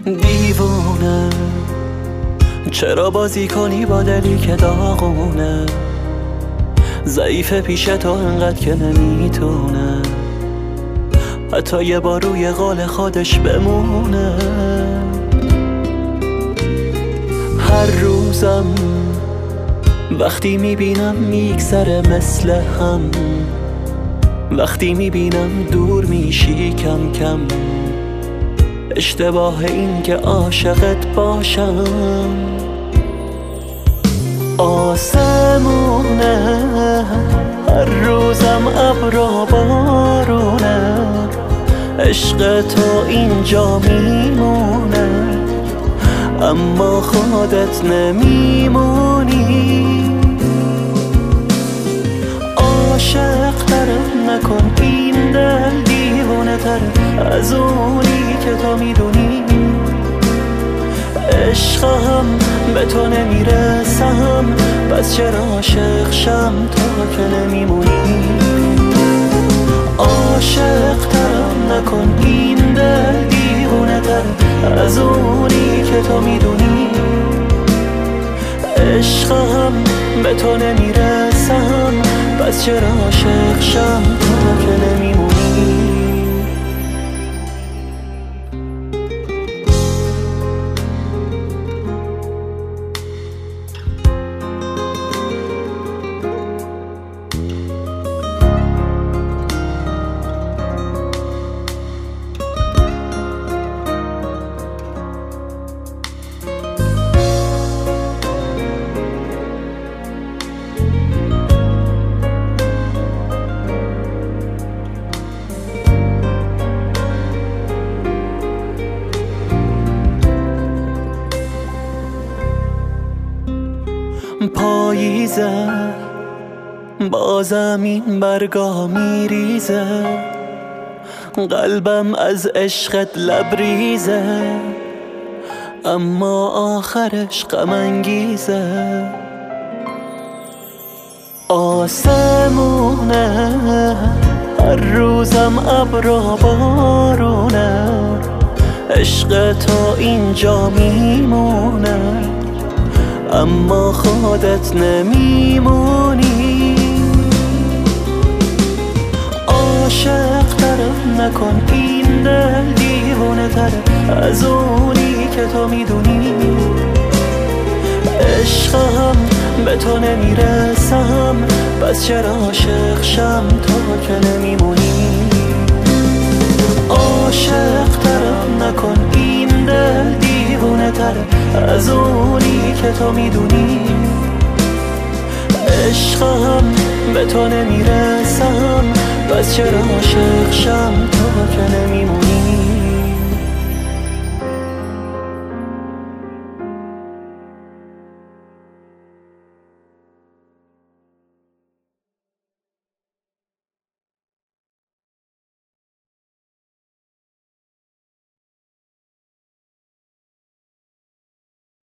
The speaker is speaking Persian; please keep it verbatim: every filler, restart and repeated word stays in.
دیوونه چرا بازی کنی با دلی که داغونه، ضعیف پیش تو انقدر که نمیتونه حتی یه بار روی قول خودش بمونه. هر روزم وقتی میبینم میگذره مثل هم، وقتی میبینم دور میشی کم کم، اشتباه این که عاشقت باشم. آسمونه هر روزم ابرا بارونه، عشق تو اینجا میمونه اما خودت نمیمونی. عاشق ترم نکن این دل دیوانه تر از اونی که تو میدونی، عشقم به تو نمیرسم پس چرا عاشق شم تو که نمیمونی. عاشق ترم نکن این دل دیوانه تر از اونی که تو میدونی، عشقم به تو نمیرسم پس چرا عاشق شم تو که نمیمونی. پاییزه بازم این برگا میریزه، قلبم از عشقت لبریزه اما آخرش غم انگیزه. آسمونه هر روزم ابرا بارونه، عشق تو اینجا میمونه اما خودت نمیمونی. عاشق ترم نکن این دل دیوانه تر از اونی که تو میدونی، عشقم به تو نمیرسم پس چرا عاشق شم تو که نمیمونی. عاشق ترم نکن این دل دیوانه تر از اونی که تو میدونی، عشقم به تو نمیرسم پس چرا عاشق شم تو که نمیمونی.